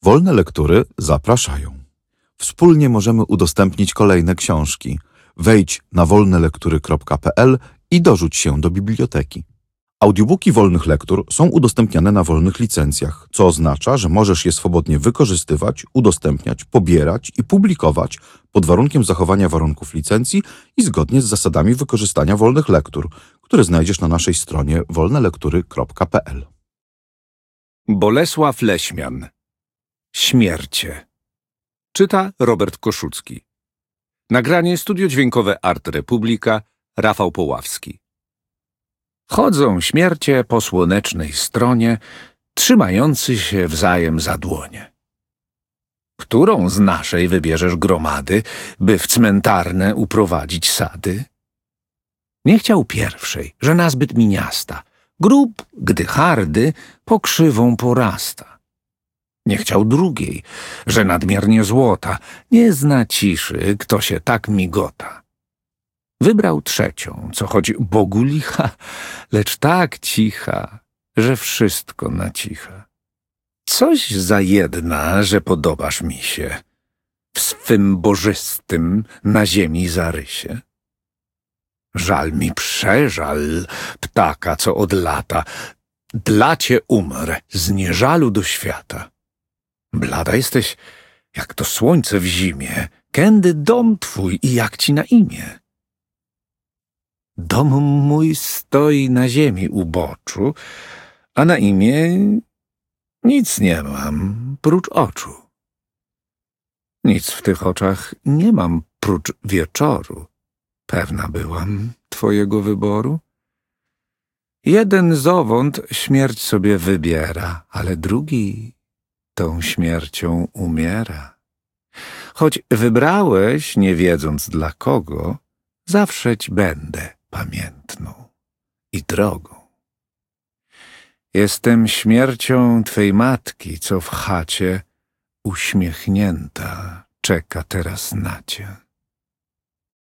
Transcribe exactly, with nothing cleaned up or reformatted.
Wolne Lektury zapraszają. Wspólnie możemy udostępnić kolejne książki. Wejdź na wolne lektury kropka p l i dorzuć się do biblioteki. Audiobooki Wolnych Lektur są udostępniane na wolnych licencjach, co oznacza, że możesz je swobodnie wykorzystywać, udostępniać, pobierać i publikować pod warunkiem zachowania warunków licencji i zgodnie z zasadami wykorzystania wolnych lektur, które znajdziesz na naszej stronie wolne lektury kropka p l. Bolesław Leśmian. Śmiercie. Czyta Robert Koszucki. Nagranie studio dźwiękowe Art Republika, Rafał Poławski. Chodzą śmiercie po słonecznej stronie, trzymający się wzajem za dłonie. Którą z naszej wybierzesz gromady, by w cmentarne uprowadzić sady? Nie chciał pierwszej, że nazbyt miniasta, grób, gdy hardy, pokrzywą porasta. Nie chciał drugiej, że nadmiernie złota, nie zna ciszy, kto się tak migota. Wybrał trzecią, co choć Bogu licha, lecz tak cicha, że wszystko nacicha. Coś za jedna, że podobasz mi się, w swym bożystym na ziemi zarysie. Żal mi przeżal ptaka, co od lata, dla cię umrę, z nieżalu do świata. Blada jesteś, jak to słońce w zimie, kędy dom twój i jak ci na imię? Dom mój stoi na ziemi uboczu, a na imię nic nie mam prócz oczu. Nic w tych oczach nie mam prócz wieczoru. Pewna byłam twojego wyboru. Jeden zowąd śmierć sobie wybiera, ale drugi tą śmiercią umiera. Choć wybrałeś, nie wiedząc dla kogo, zawszeć będę pamiętną i drogą. Jestem śmiercią twej matki, co w chacie uśmiechnięta czeka teraz na cię.